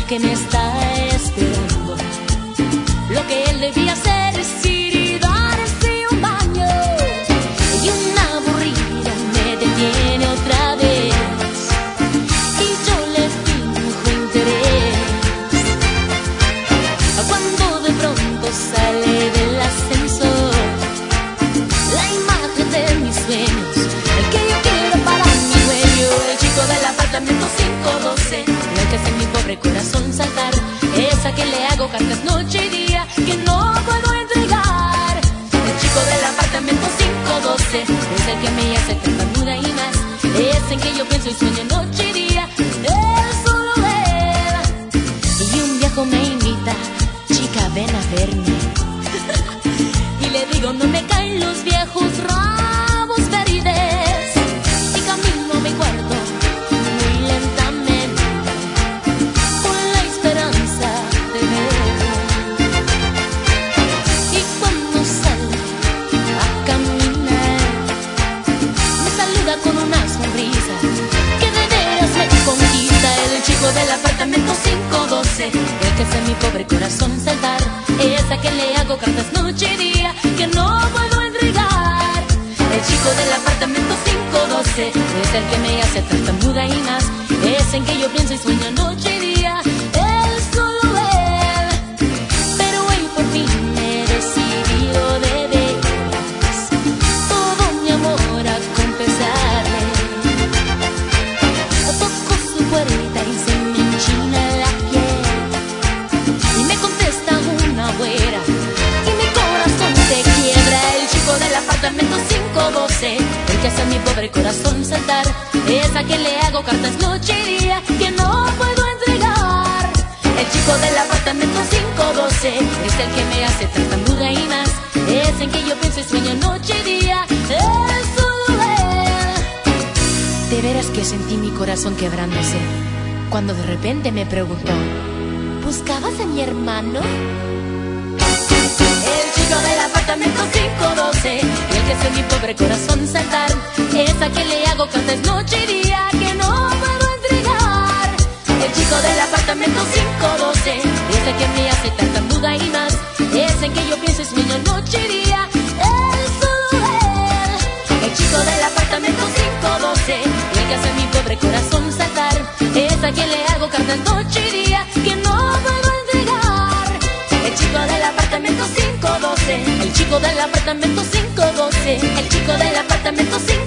que me está esperando. Lo que él debía hacer es ir y darse un baño. Y una aburrida me detiene otra vez, y yo le finjo interés. Cuando de pronto sale del ascensor la imagen de mis sueños, el que yo quiero para mi dueño, el chico del apartamento 512, el que hace mi pobre corazón saltar, esa que le hago cartas noche y día que no puedo entregar. El chico del apartamento 512 es el que me hace tartamuda y más, es en que yo pienso y sueño noche y día, él, solo él. Y un viejo me invita: chica, ven a verme. Y le digo: no me caen los viejos rabos verdes. Y camino a mi cuarto muy lentamente, con la esperanza de ver. Y cuando salgo a caminar, me saluda con una sonrisa que de veras me conquista. El chico del apartamento 512, el que hace mi pobre corazón saltar, esa que le hago cartas noche y día que no puedo entregar. El chico del apartamento 512 es el que me hace tartamuda y más, es en que yo pienso y sueño noche y día, él, solo él. Pero hoy por fin me he decidido de veras todo mi amor a confesarle. Toco su puerta y se me enchina la piel, y me contesta una güera y mi corazón se quiebra. El chico del apartamento 512, el que hace a mi pobre corazón saltar, esa que le hago cartas noche y día que no puedo entregar. El chico del apartamento 512 es el que me hace tartamuda y más, es en que yo pienso y sueño noche y día, él, solo él. De veras que sentí mi corazón quebrándose cuando de repente me preguntó: ¿buscabas a mi hermano? El chico del apartamento 512, el que hace mi pobre corazón saltar, esa que le hago cartas noche y día que no puedo entregar. El chico del apartamento 512 es el que me hace tartamuda y más, es en que yo pienso y sueño noche y día, él, solo él. El chico del apartamento 512, el que hace mi pobre corazón saltar, esa que le hago cartas noche y día que no puedo entregar. El chico del apartamento 512, el chico del apartamento 512, el chico del apartamento 512.